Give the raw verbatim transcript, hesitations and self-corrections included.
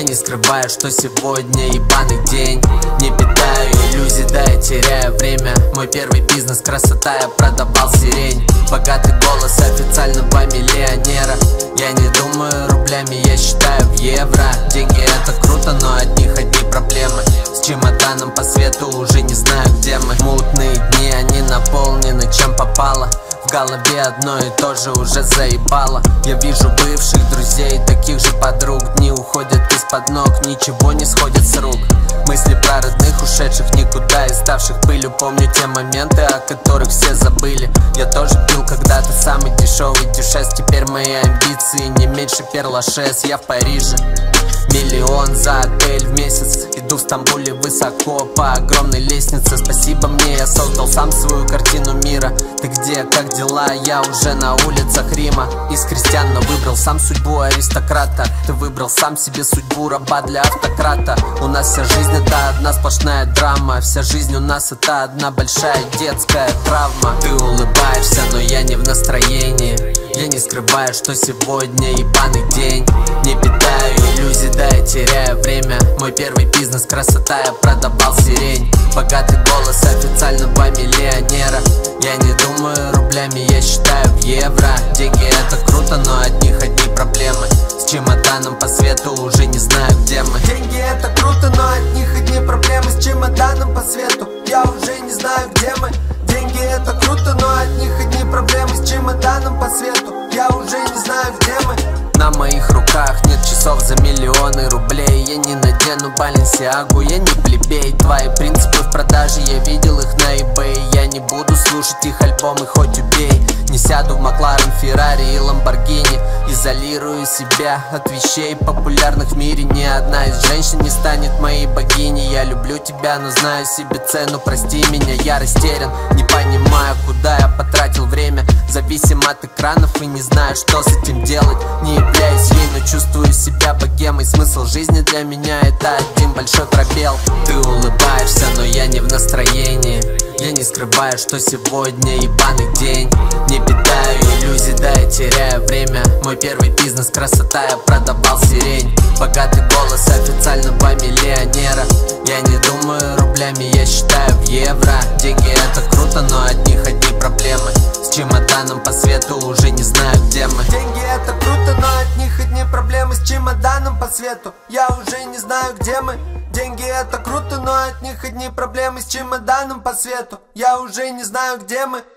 не скрываю, что сегодня ебаный день. Не питаю иллюзий, да я теряю время. Мой первый бизнес, красота, я продавал сирень. Богатый голос официального миллионера. Я не думаю рублями, я считаю в евро. Деньги это круто, но от них одни проблемы. С чемоданом по свету уже не знаю, где мы. Мутные дни, они наполнены чем попало. В голове одно и то же уже заебало. Я вижу бывших друзей, таких же подруг. Дни уходят из-под ног, ничего не сходит с рук. Мысли про родных, ушедших никуда и ставших пылью. Помню те моменты, о которых все забыли. Я тоже пил когда-то самый дешевый дюшес. Теперь мои амбиции не меньше перлашес. Я в Париже, миллион за отель в месяц. Иду в Стамбуле высоко по огромной лестнице. Спасибо мне, я создал сам свою картину мира. Ты где, как дела? Я уже на улицах Рима. Из крестьян, но выбрал сам судьбу аристократа. Ты выбрал сам себе судьбу раба для автократа. У нас вся жизнь это одна сплошная драма. Вся жизнь у нас это одна большая детская травма. Ты улыбаешься, но я не в настроении. Я не скрываю, что сегодня ебаный день. Не питаю иллюзий, да я теряю время. Мой первый бизнес, красота, я продавал сирень. Богатый голос официального миллионера. Я не думаю рублями, я считаю в евро. Деньги это круто, но от них одни проблемы. С чемоданом по свету уже не знаю, где мы. Деньги это круто, но от них одни проблемы. С чемоданом по свету я уже не знаю, где мы. Деньги это круто, но от них одни проблемы. С чемоданом по свету я уже не знаю, где мы. На моих руках нет часов за миллионы рублей. Я не надену Баленсиагу, я не плебей. Твои принципы в продаже, я видел их на eBay. Я не буду слушать их альбомы, хоть убей. Не сяду в Макларен, Феррари и Ламборгини. Изолирую себя от вещей популярных в мире. Ни одна из женщин не станет моей богиней. Я люблю тебя, но знаю себе цену, прости меня. Я растерян, не понимаю, куда я потратил время. Зависим от экранов и не знаю, что с этим делать. Не являюсь ей, но чувствую себя богемой. Смысл жизни для меня это один большой пробел. Ты улыбаешься, но я не в настроении. Я не скрываю, что сегодня ебаный день. Не питаю иллюзий, да я теряю время. Мой первый бизнес, красота, я продавал сирень. Богатый голос официального миллионера. Я не думаю рублями, я считаю в евро. Деньги это круто, но от них одни проблемы. С чемоданом по свету уже не знаю, где мы. Деньги это круто, но от них одни проблемы. С чемоданом по свету я уже не знаю, где мы. Деньги это круто, но от них одни проблемы. С чемоданом по свету я уже не знаю, где мы.